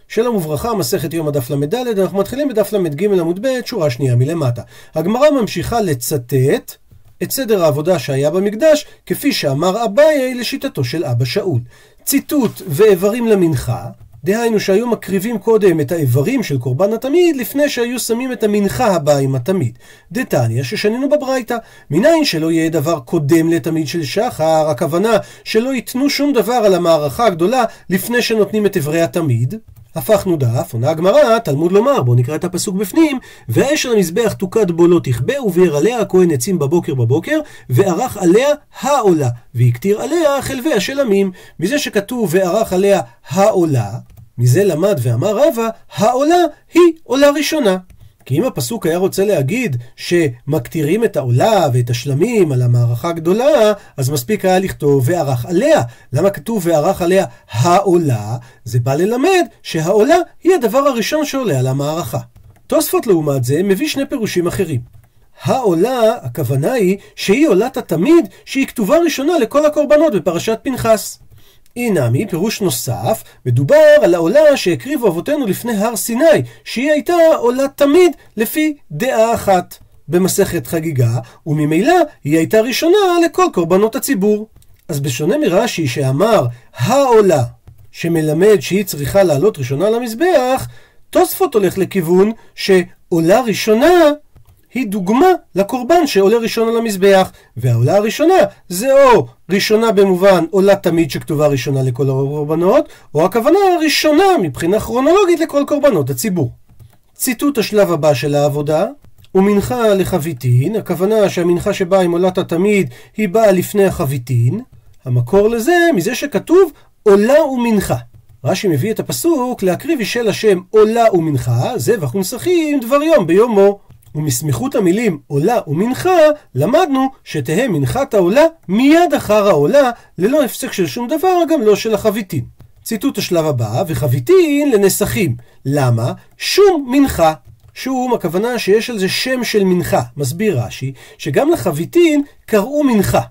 שלום וברכה, מסכת יום הדף למד ד', אנחנו מתחילים בדף למד ג' עמוד ב', שורה שנייה מלמטה. הגמרא ממשיכה לצטט את סדר העבודה שהיה במקדש, כפי שאמר אביי לשיטתו של אבא שאול. ציטוט ואיברים למנחה, דהיינו שהיו מקריבים קודם את האיברים של קורבן התמיד, לפני שהיו שמים את המנחה הבאה עם התמיד. דתניא ששנינו בברייתא, מניין שלא יהיה דבר קודם לתמיד של שחר, הכוונה שלא ייתנו שום דבר על המערכה הגדולה לפני שנותנים את איברי התמיד. הפכנו דף, עונה הגמרא, תלמוד לומר, בואו נקרא את הפסוק בפנים, והאש על המזבח תוקד בו לא תכבה, וביער עליה הכהן עצים בבוקר, וערך עליה העולה, והקטיר עליה חלבי השלמים. מזה שכתוב וערך עליה העולה, מזה למד ואמר רבא, העולה היא עולה ראשונה. כי אם הפסוק היה רוצה להגיד שמקטירים את העולה ואת השלמים על המערכה הגדולה, אז מספיק היה לכתוב וערך עליה. למה כתוב וערך עליה העולה? זה בא ללמד שהעולה היא הדבר הראשון שעולה על המערכה. תוספות לעומת זה מביא שני פירושים אחרים. העולה, הכוונה היא שהיא עולת התמיד שהיא כתובה ראשונה לכל הקורבנות בפרשת פנחס. אינמי, פירוש נוסף, מדובר על העולה שהקריבו אבותינו לפני הר סיני, שהיא הייתה עולת תמיד לפי דעה אחת במסכת חגיגה, וממילא היא הייתה ראשונה לכל קורבנות הציבור. אז בשונה מרש"י שאמר העולה שמלמד שהיא צריכה לעלות ראשונה למזבח, תוספות הולך לכיוון שעולה ראשונה היא דוגמה לקורבן שעולה ראשון על המזבח, והעולה הראשונה זה או ראשונה במובן עולה תמיד שכתובה ראשונה לכל הקורבנות, או הכוונה הראשונה מבחינה כרונולוגית לכל קורבנות הציבור. ציטוט השלב הבא של העבודה, ומנחה לחביתין, הכוונה שהמנחה שבאה עם עולת התמיד היא באה לפני החביתין. המקור לזה מזה שכתוב עולה ומנחה. רש"י מביא את הפסוק להקריב אישה לשם עולה ומנחה, זבח ונסכים דבר יום ביומו. ומסמיכות המילים עולה ומנחה למדנו שתהא מנחת העולה מיד אחר העולה, ללא הפסק של שום דבר, גם לא של החביתין. ציטוט השלב הבא, וחביתין לנסכים. למה? שום מנחה. שום, הכוונה שיש על זה שם של מנחה. מסביר רש"י שגם לחביתין קראו מנחה,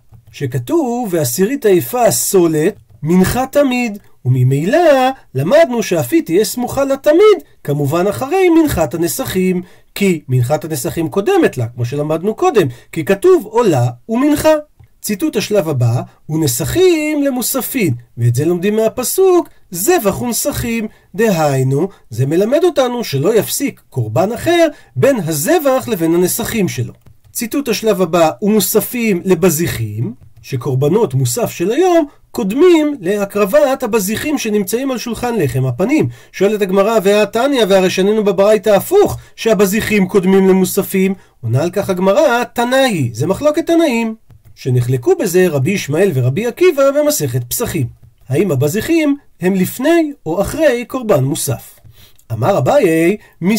שכתוב ועשירית היפה סולת מנחה תמיד, וממילא למדנו שאפי תהיה סמוכה לתמיד, כמובן אחרי מנחת הנסכים, כי מנחת הנסכים קודמת לה, כמו שלמדנו קודם, כי כתוב עולה ומנחה. ציטוט השלב הבא, ונסכים למוספין, ואת זה לומדים מהפסוק, זבח ונסכים, דהיינו, זה מלמד אותנו שלא יפסיק קורבן אחר בין הזבח לבין הנסכים שלו. ציטוט השלב הבא, ומוספים לבזיחים, שקורבנות מוסף של היום קודמים להקרבת הבזיחים שנמצאים על שולחן לחם הפנים. שואלת הגמרא, והתניא, והרי שנינו בברייתא הפוך שהבזיחים קודמים למוספים. עונה על כך הגמרא, תנאי, זה מחלוקת תנאים שנחלקו בזה רבי ישמעאל ורבי עקיבא במסכת פסחים, האם הבזיחים הם לפני או אחרי קורבן מוסף. אמר אביי,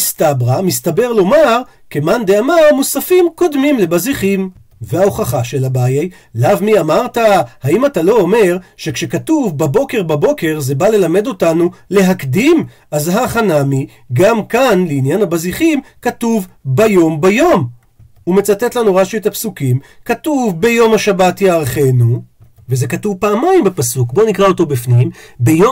מסתבר לומר כמאן דאמר מוספים קודמים לבזיחים. וההוכחה של אביי, לאו מי אמרת, האם אתה לא אומר שכשכתוב בבוקר זה בא ללמד אותנו להקדים? אז החנמי, גם כאן לעניין הבזיחים כתוב ביום. הוא מצטט לנו רש"י את הפסוקים, כתוב ביום השבת יערכנו, וזה כתוב פעמיים בפסוק. בואו נקרא אותו בפנים. ביום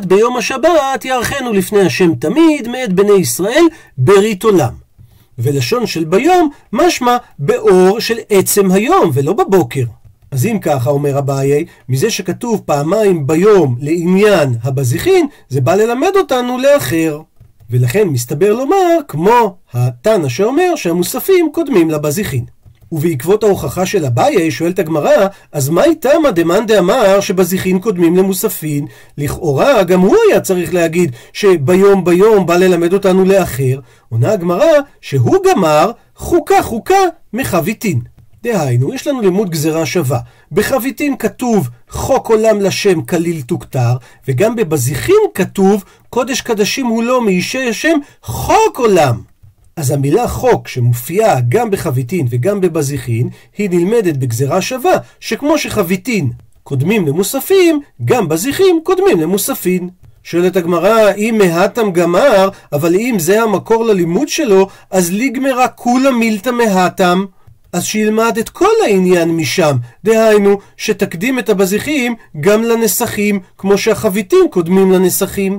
השבת יערכנו לפני השם תמיד מאת בני ישראל ברית עולם. ולשון של ביום משמע באור של עצם היום ולא בבוקר. אז אם ככה אומר אביי, מזה שכתוב פעמיים ביום לעניין הבזיחין, זה בא ללמד אותנו לאחר. ולכן מסתבר לומר כמו התנא שאומר שהמוספים קודמים לבזיחין. ובעקבות ההוכחה של אביי שואלת הגמרא, אז מה איתמה דמאן דאמר שבזיחין קודמים למוספין? לכאורה גם הוא היה צריך להגיד שביום בא ללמד אותנו לאחר. עונה הגמרא שהוא גמר חוקה מחביתין. דהיינו, יש לנו לימוד גזרה שווה. בחביתין כתוב חוק עולם לשם כליל תוכתר, וגם בבזיחין כתוב קודש קדשים הוא לא מאישי השם חוק עולם. אז המילה חוק שמופיעה גם בחביתין וגם בבזיחין היא נלמדת בגזרה שווה, שכמו שחביתין קודמים למוספים, גם בזיחים קודמים למוספין. שואלת הגמרא, אם מהתם גמר, אבל אם זה המקור ללימוד שלו, אז ליגמרה כולה מילתא מהתם. אז שילמד את כל העניין משם, דהיינו שתקדים את הבזיחים גם לנסכים, כמו שהחביתים קודמים לנסכים.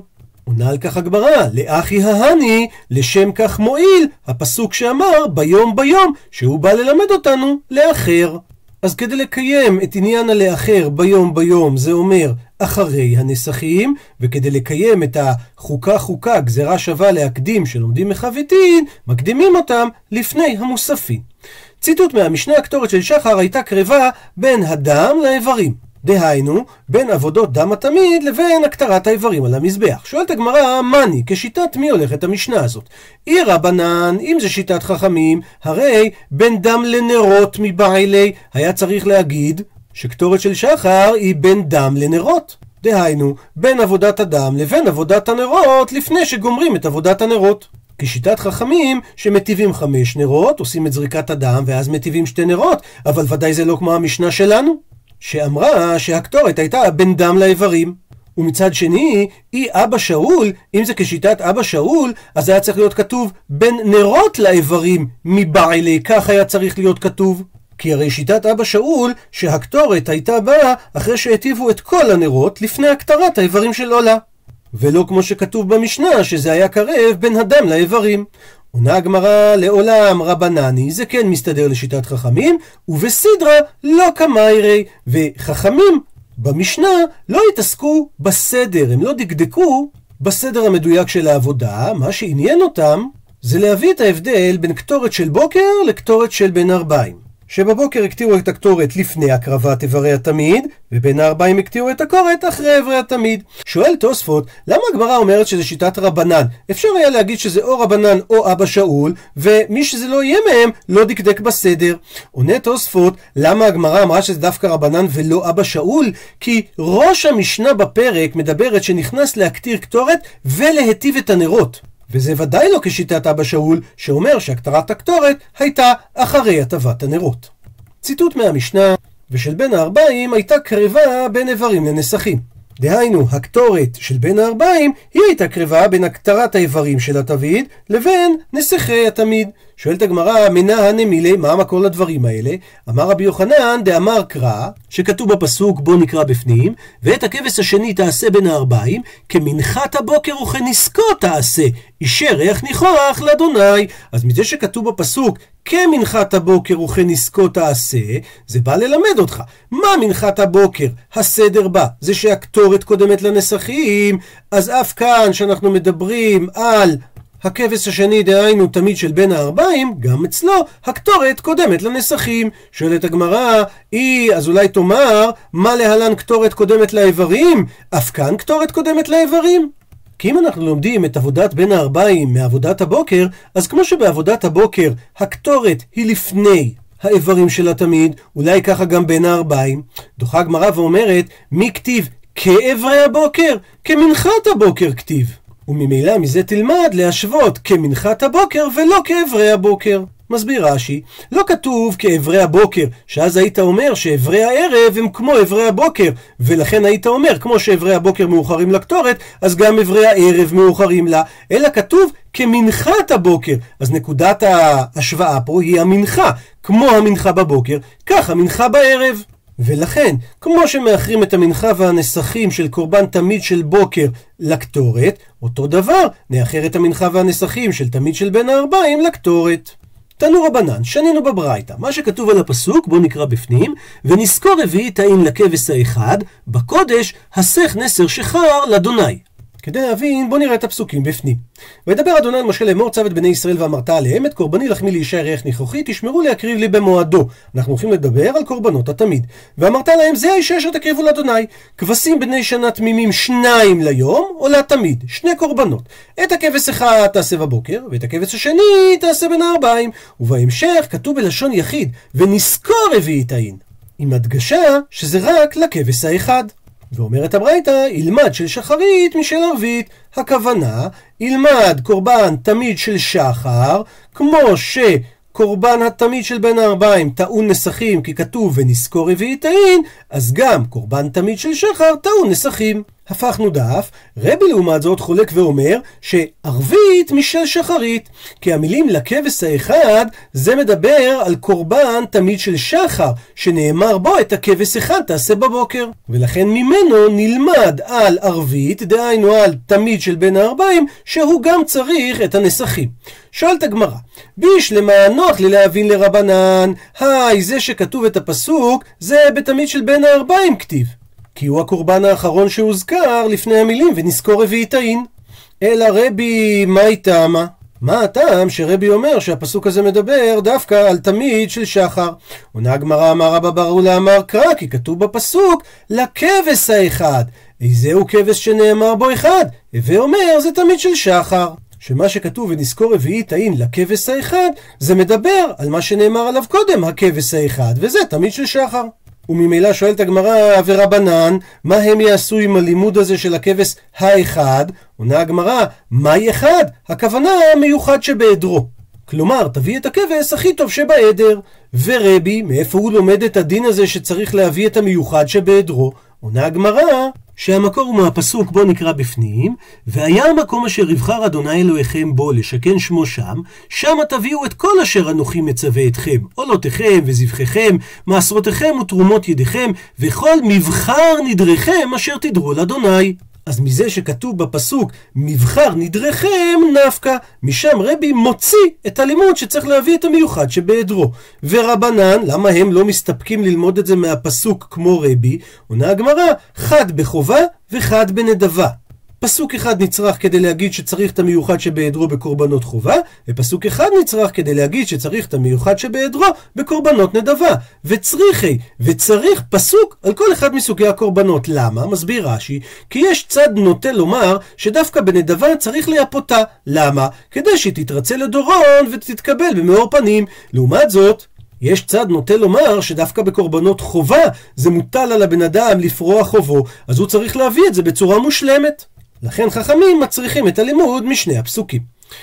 עונה על כך הגמרא, לאחי ההני, לשם כך מועיל, הפסוק שאמר ביום ביום, שהוא בא ללמד אותנו לאחר. אז כדי לקיים את עניין הלאחר ביום ביום, זה אומר אחרי הנסחים, וכדי לקיים את החוקה גזרה שווה להקדים שלומדים מחוויתין, מקדימים אותם לפני המוספין. ציטוט מהמשנה, הקטורת של שחר הייתה קרבה בין הדם לאיברים. דהיינו, בין עבודות דם התמיד לבין הקטרת האיברים על המזבח. שואלת הגמרא, מני, כשיטת מי הולכת המשנה הזאת? אי רבנן, אם זה שיטת חכמים, הרי בין דם לנרות מבעילי, היה צריך להגיד שקטורת של שחר היא בין דם לנרות. דהיינו, בין עבודת הדם לבין עבודת הנרות לפני שגומרים את עבודת הנרות. כשיטת חכמים שמטיבים 5 נרות, עושים את זריקת הדם ואז מטיבים 2 נרות, אבל ודאי זה לא כמו המשנה שלנו, שאמרה שהקטורת הייתה בין דם לאיברים. ומצד שני, אי אבא שאול, אם זה כשיטת אבא שאול, אז היה צריך להיות כתוב בין נרות לאיברים מבעילי, כך היה צריך להיות כתוב. כי הרי שיטת אבא שאול שהקטורת הייתה באה אחרי שהטיבו את כל הנרות לפני הקטרת האיברים של עולה. ולא כמו שכתוב במשנה שזה היה קרב בין הדם לאיברים. עונה הגמרא, לעולם רבנני, זה כן מסתדר לשיטת חכמים, ובסדרה לא כמיירי, וחכמים במשנה לא התעסקו בסדר, הם לא דקדקו בסדר המדויק של העבודה. מה שעניין אותם זה להביא את ההבדל בין קטורת של בוקר לקטורת של בין ערביים, שבבוקר הקטירו את הקטורת לפני הקרבת איברי התמיד, ובין הערביים הקטירו את הקטורת אחרי איברי התמיד. שואל תוספות, למה הגמרא אומרת שזה שיטת רבנן? אפשר היה להגיד שזה או רבנן או אבא שאול, ומי שזה לא יהיה מהם לא דקדק בסדר. עונה תוספות, למה הגמרא אמרה שזה דווקא רבנן ולא אבא שאול? כי ראש המשנה בפרק מדברת שנכנס להקטיר קטורת ולהטיב את הנרות, וזה ודאי לא כשיטת אבא שאול, שאומר שהקטרת הקטורת הייתה אחרי הטבת הנרות. ציטוט מהמשנה, ושל בין הערביים הייתה קרבה בין איברים לנסחים. דהיינו, הקטורת של בין הערביים היא הייתה קרבה בין הקטרת האיברים של התמיד לבין נסחי התמיד. שואלת הגמרא, מנה הנמילי, מה המקור לדברים האלה? אמר רבי יוחנן דאמר קרא, שכתוב בפסוק בוא נקרא בפנים, ואת הכבש השני תעשה בין הערביים, כמנחת הבוקר וכנזקו תעשה, אישר ריח ניחוח לאדוני. אז מזה שכתוב בפסוק כמנחת הבוקר וכנזקו תעשה, זה בא ללמד אותך מה מנחת הבוקר. הסדר בא זה שהקטורת קודמת לנסחים, אז אף כאן שאנחנו מדברים על הכבש השני, דהיינו תמיד של בין הערביים, גם אצלו הקטורת קודמת לנסחים. שואלת הגמרא, אז אולי תאמר, מה להלן קטורת קודמת לאיברים? אף כאן קטורת קודמת לאיברים? כי אם אנחנו לומדים את עבודת בין הערביים מעבודת הבוקר, אז כמו שבעבודת הבוקר הקטורת היא לפני האיברים של התמיד, אולי ככה גם בין הערביים. דוחה הגמרא ואומרת, מי כתיב כאיברי הבוקר? כמנחת הבוקר כתיב. וממילא מזה תלמד להשוות כמנחת הבוקר ולא כאיברי הבוקר. מסביר רש"י, לא כתוב כאיברי הבוקר, שאז היית אומר שאיברי הערב הם כמו איברי הבוקר, ולכן היית אומר כמו שאיברי הבוקר מאוחרים לקטורת, אז גם איברי הערב מאוחרים לה, אלא כתוב כמנחת הבוקר. אז נקודת ההשוואה פה היא המנחה, כמו המנחה בבוקר, כך המנחה בערב. ולכן, כמו שמאחרים את המנחה והנסחים של קורבן תמיד של בוקר לקטורת, אותו דבר, נאחר את המנחה והנסחים של תמיד של בין הערביים לקטורת. תנו רבנן, שנינו בברייתא, מה שכתוב על הפסוק, בוא נקרא בפנים, ונזכור רביעית האין לכבש האחד, בקודש הסך נסר שחר לאדוני. כדי להבין, בוא נראה את הפסוקים בפנים. וידבר אדוני אל משה לאמור, צו את בני ישראל ואמרת עליהם, את קורבני לחמי להישאר ריח ניחוחי, תשמרו להקריב לי במועדו. אנחנו הולכים לדבר על קורבנות התמיד. ואמרת להם, זה האיש אשר תקריבו לאדוני, כבשים בני שנה תמימים 2 ליום, או לתמיד, 2 קורבנות. את הכבש אחד תעשה בבוקר, ואת הכבש השני תעשה בין הערביים. ובהמשך כתוב בלשון יחיד, ונזכור רביעית האין, עם הדגשה שזה רק לכבש האחד. ואומרת הברייתא, ילמד של שחרית משל ערבית. הכוונה, ילמד קורבן תמיד של שחר, כמו שקורבן התמיד של בין הערביים טעון נסחים, כי כתוב ונזכור רביעית האין, אז גם קורבן תמיד של שחר טעון נסחים. הפכנו דף. רבי לעומת זאת חולק ואומר שערבית משל שחרית, כי המילים לכבש האחד זה מדבר על קורבן תמיד של שחר, שנאמר בו את הכבש אחד תעשה בבוקר, ולכן ממנו נלמד על ערבית, דהיינו על תמיד של בין הארבעים, שהוא גם צריך את הנסחים. שואלת הגמרא, בישלמה נוח לי להבין לרבנן, זה שכתוב את הפסוק זה בתמיד של בין הארבעים כתיב, כי הוא הקורבן האחרון שהוזכר לפני המילים ונזכור רביעית העין. אלא רבי, מה איתמה? מה הטעם שרבי אומר שהפסוק הזה מדבר דווקא על תמיד של שחר? עונה הגמרא, אמר רבא בר אולה אמר קרא, כי כתוב בפסוק לכבש האחד. איזהו כבש שנאמר בו אחד? הווה אומר זה תמיד של שחר. שמה שכתוב ונזכור רביעית העין לכבש האחד זה מדבר על מה שנאמר עליו קודם, הכבש האחד, וזה תמיד של שחר. וממילא שואלת הגמרא, ורבנן, מה הם יעשו עם הלימוד הזה של הכבש האחד? עונה הגמרא, מהי אחד? הכוונה המיוחד שבעדרו. כלומר, תביא את הכבש הכי טוב שבעדר. ורבי, מאיפה הוא לומד את הדין הזה שצריך להביא את המיוחד שבעדרו? עונה הגמרא, שהמקור הוא מהפסוק בו נקרא בפנים, והיה המקום אשר יבחר אדוני אלוהיכם בו לשכן שמו שם, שם תביאו את כל אשר אנוכי מצווה אתכם, עולותיכם וזבחיכם, מעשרותיכם ותרומות ידיכם, וכל מבחר נדריכם אשר תדרו לאדוני. אז מזה שכתוב בפסוק מבחר נדריכם נפקא, משם רבי מוציא את הלימוד שצריך להביא את המיוחד שבעדרו. ורבנן, למה הם לא מסתפקים ללמוד את זה מהפסוק כמו רבי? עונה הגמרא, חד בחובה וחד בנדבה. פסוק אחד נצרך כדי להגיד שצריך את המיוחד שבעדרו בקורבנות חובה, ופסוק אחד נצרך כדי להגיד שצריך את המיוחד שבעדרו בקורבנות נדבה. וצריך פסוק על כל אחד מסוגי הקורבנות. למה? מסביר רש"י, כי יש צד נוטה לומר שדווקא בנדבה צריך לייפותה. למה? כדי שהיא תתרצה לדורון ותתקבל במאור פנים. לעומת זאת, יש צד נוטה לומר שדווקא בקורבנות חובה זה מוטל על הבן אדם לפרוע חובו, אז הוא צריך להביא את זה בצורה מושלמת. לכן חכמים מצריכים את הלימוד משני הפסוקים.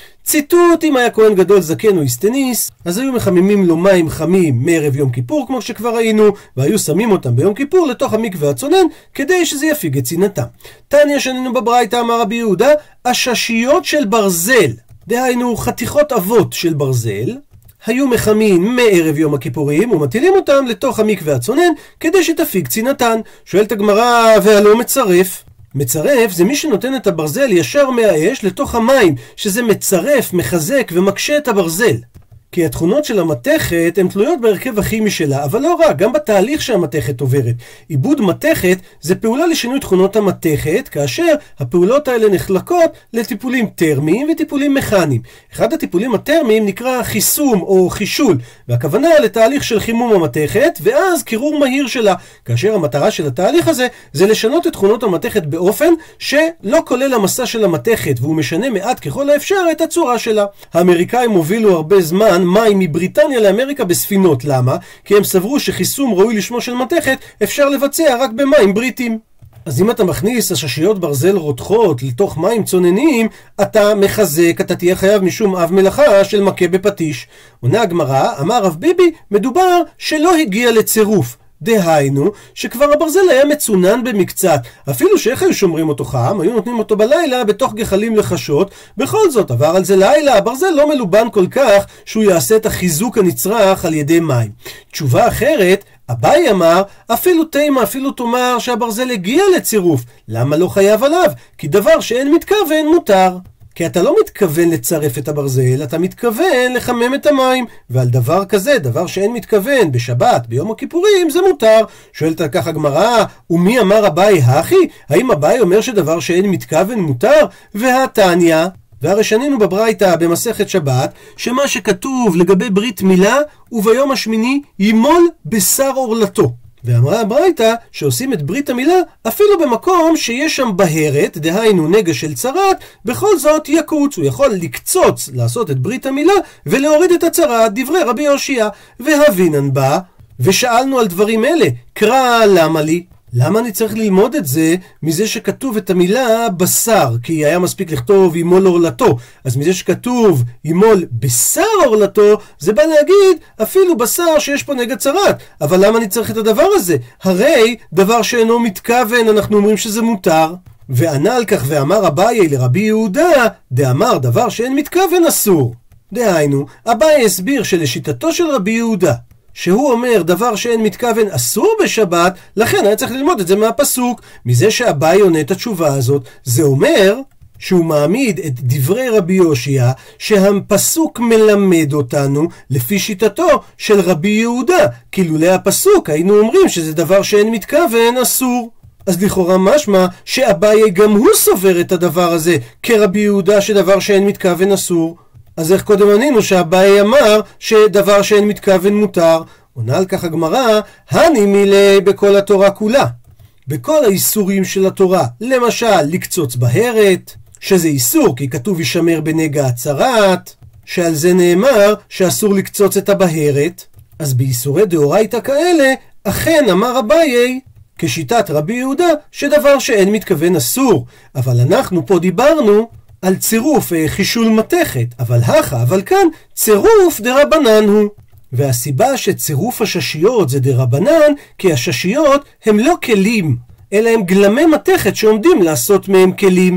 ציטוט, אם היה כהן גדול זקן או הסטניס, אז היו מחממים לו מים חמים מערב יום כיפור כמו שכבר ראינו, והיו שמים אותם ביום כיפור לתוך המקווה הצונן כדי שזה יפיג את צנעתם. תניא שנינו בברייתא אמר רבי יהודה, הששיות של ברזל, דהיינו חתיכות אבות של ברזל, היו מחמים מערב יום הכיפורים ומטילים אותם לתוך המקווה הצונן כדי שתפיג צנעתן. שואלת הגמרא, והלא מצרף? מצרף זה מי שנותן את הברזל ישר מהאש לתוך המים, שזה מצרף, מחזק ומקשה את הברזל. כי התכונות של המתכת הן תלויות בהרכב הכימי שלה, אבל לא רק, גם בתהליך שהמתכת עוברת. עיבוד מתכת זה פעולה לשינוי תכונות המתכת, כאשר הפעולות האלה נחלקות לטיפולים טרמיים וטיפולים מכניים. אחד הטיפולים הטרמיים נקרא חיסום או חישול, והכוונה לתהליך של חימום המתכת, ואז קירור מהיר שלה, כאשר המטרה של התהליך הזה זה לשנות את תכונות המתכת באופן שלא כולל המסע של המתכת, והוא משנה מעט ככל האפשר את הצורה שלה. האמריקאים הובילו הרבה זמן מים מבריטניה לאמריקה בספינות. למה? כי הם סברו שחיסום ראוי לשמו של מתכת אפשר לבצע רק במים בריטים. אז אם אתה מכניס הששיות ברזל רותחות לתוך מים צוננים, אתה מחזק, אתה תהיה חייב משום אב מלאכה של מכה בפטיש. עונה הגמרא, אמר רב ביבי, מדובר שלא הגיע לצירוף. דהיינו, שכבר הברזל היה מצונן במקצת, אפילו שאיך היו שומרים אותו חם, היו נותנים אותו בלילה בתוך גחלים לחשות, בכל זאת עבר על זה לילה, הברזל לא מלובן כל כך שהוא יעשה את החיזוק הנצרך על ידי מים. תשובה אחרת, אביי אמר, אפילו תימה, אפילו תאמר שהברזל הגיע לצירוף, למה לא חייב עליו? כי דבר שאין מתכוון מותר. כי אתה לא מתכוון לצרף את הברזל, אתה מתכוון לחמם את המים, ועל דבר כזה, דבר שאין מתכוון בשבת, ביום הכיפורים, זה מותר. שואלת ככה גמרא, ומי אמר אביי הכי? האם אביי אומר שדבר שאין מתכוון מותר? והתניא, והרי שנינו בברייתא במסכת שבת, שמה שכתוב לגבי ברית מילה, וביום השמיני ימול בשר עורלתו. ואמרה הברייתא שעושים את ברית המילה אפילו במקום שיש שם בהרת, דהיינו נגע של צרת, בכל זאת יקוץ, הוא יכול לקצוץ לעשות את ברית המילה ולהוריד את הצרת, דברי רבי יהושע. והבינן בה, ושאלנו על דברים אלה, קרא למה לי? למה אני צריך ללמוד את זה מזה שכתוב את המילה בשר? כי היה מספיק לכתוב ימול עורלתו. אז מזה שכתוב ימול בשר עורלתו, זה בא להגיד אפילו בשר שיש פה נגע צרת. אבל למה אני צריך את הדבר הזה? הרי דבר שאינו מתכוון אנחנו אומרים שזה מותר. וענה על כך ואמר אביי לרבי יהודה, דאמר דבר שאין מתכוון אסור. דהיינו, אביי הסביר שלשיטתו של רבי יהודה, שהוא אומר דבר שאין מתכוון אסור בשבת, לכן היה צריך ללמוד את זה מהפסוק. מזה שאביי עונה את התשובה הזאת, זה אומר שהוא מעמיד את דברי רבי יושע שהפסוק מלמד אותנו לפי שיטתו של רבי יהודה, כאילו להפסוק היינו אומרים שזה דבר שאין מתכוון אסור. אז לכאורה משמע שאביי גם הוא סובר את הדבר הזה כרבי יהודה שדבר שאין מתכוון אסור. אז איך קודם ענינו שאביי אמר שדבר שאין מתכוון מותר? עונה על כך הגמרא, הני מילי בכל התורה כולה. בכל האיסורים של התורה, למשל לקצוץ בהרת, שזה איסור כי כתוב ישמר בנגע הצרת, שעל זה נאמר שאסור לקצוץ את הבהרת, אז באיסורי דאורייתא כאלה, אכן אמר אביי כשיטת רבי יהודה שדבר שאין מתכוון אסור. אבל אנחנו פה דיברנו על צירוף חישול מתכת, אבל כאן צירוף דרבנן הוא. והסיבה שצירוף הששיות זה דרבנן, כי הששיות הם לא כלים, אלא הם גלמי מתכת שעומדים לעשות מהם כלים.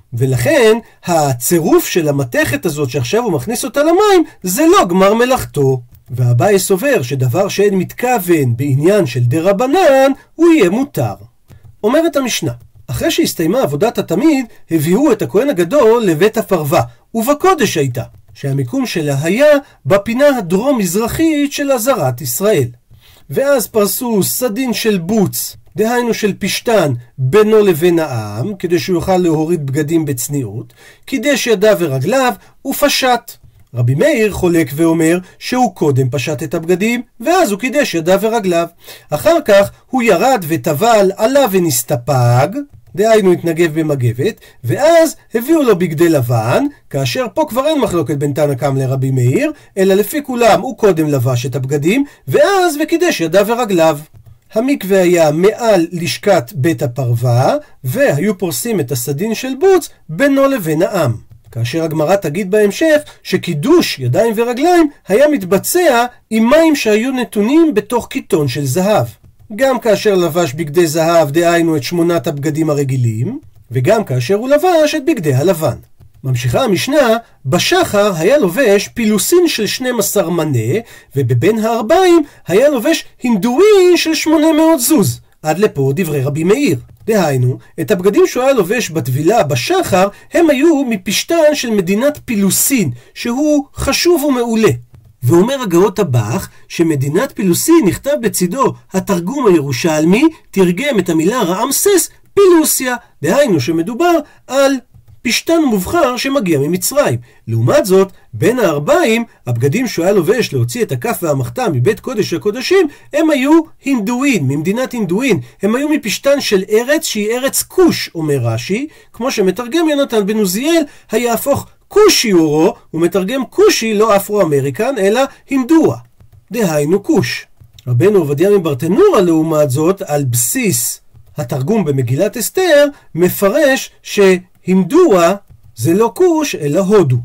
ולכן הצירוף של המתכת הזאת שעכשיו הוא מכניס אותה למים, זה לא גמר מלאכתו. ואביי סובר שדבר שאין מתכוון בעניין של דרבנן, הוא יהיה מותר. אומרת המשנה, אחרי שהסתיימה עבודת התמיד, הביאו את הכהן הגדול לבית הפרווה, ובקודש הייתה, שהמיקום שלה היה בפינה הדרום-מזרחית של עזרת ישראל. ואז פרסו סדין של בוץ, דהיינו של פשטן, בינו לבין העם, כדי שהוא יוכל להוריד בגדים בצניעות, קידש ידיו ורגליו ופשט. רבי מאיר חולק ואומר שהוא קודם פשט את הבגדים, ואז הוא קידש ידיו ורגליו. אחר כך הוא ירד וטבל, עלה ונסתפג, דהיינו התנגב במגבת, ואז הביאו לו בגדי לבן, כאשר פה כבר אין מחלוקת בין תנא קמא לרבי מאיר, אלא לפי כולם הוא קודם לבש את הבגדים, ואז וקידש ידיו ורגליו. המקווה היה מעל לשכת בית הפרווה, והיו פורסים את הסדין של בוץ בינו לבין העם. כאשר הגמרא תגיד בהמשך שקידוש ידיים ורגליים היה מתבצע עם מים שהיו נתונים בתוך קיטון של זהב. גם כאשר לבש בגדי זהב, דהיינו את 8 הבגדים הרגילים, וגם כאשר הוא לבש את בגדי הלבן. ממשיכה המשנה, בשחר היה לובש פילוסין של 12 מנה, ובבין הארבעים היה לובש הינדואין של 800 זוז. עד לפה דברי רבי מאיר. דהיינו, את הבגדים שהוא היה לובש בטבילה בשחר, הם היו מפשטן של מדינת פילוסין, שהוא חשוב ומעולה. ואומר הגאות הבח שמדינת פילוסין נכתב בצידו התרגום הירושלמי, תרגם את המילה רעמסס פילוסיה, דהיינו שמדובר על פשטן מובחר שמגיע ממצרים. לעומת זאת, בין הארבעים, הבגדים שהוא היה לובש להוציא את הכף והמחתה מבית קודש הקודשים, הם היו הינדואין, ממדינת הינדואין. הם היו מפשטן של ארץ שהיא ארץ כוש, אומר רש"י, כמו שמתרגם יונתן בן עוזיאל, היהפוך כושי אורו, הוא מתרגם כושי לא אפרו-אמריקן, אלא הינדואה, דהיינו כוש. רבנו עובדיה מברטנורה לעומת זאת, על בסיס התרגום במגילת אסתר, מפרש שהינדואה זה לא כוש אלא הודו.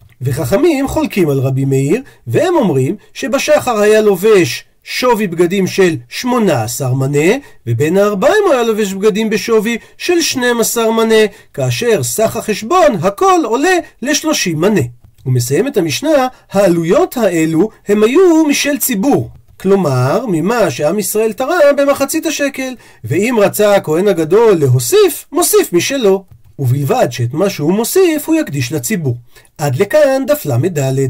וחכמים חולקים על רבי מאיר, והם אומרים שבשחר היה לובש שווי בגדים של 18 מנה, ובין הארבעים היה לובש בגדים בשווי של 12 מנה, כאשר סך החשבון הכל עולה ל30 מנה. הוא מסיים את המשנה, העלויות האלו הם היו משל ציבור, כלומר ממה שעם ישראל תרם במחצית השקל, ואם רצה הכהן הגדול להוסיף, מוסיף משלו, ובלבד שאת מה שהוא מוסיף הוא יקדיש לציבור. עד לכאן דף למד.